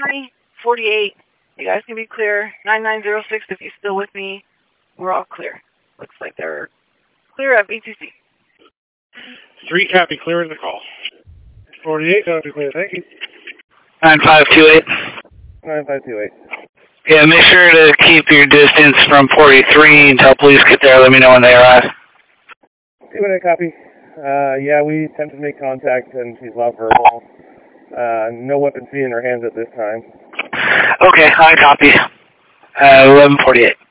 4348. You guys can be clear. 9906, if you're still with me, we're all clear. Looks like they're clear at BTC. 3 copy, clear in the call. 48 copy, clear, thank you. 9528. 9528. Yeah, make sure to keep your distance from 43 until police get there. Let me know when they arrive. 2-minute copy. Yeah, we attempted to make contact and she's not verbal. No weapons being in her hands at this time. Okay, I copy. 1148.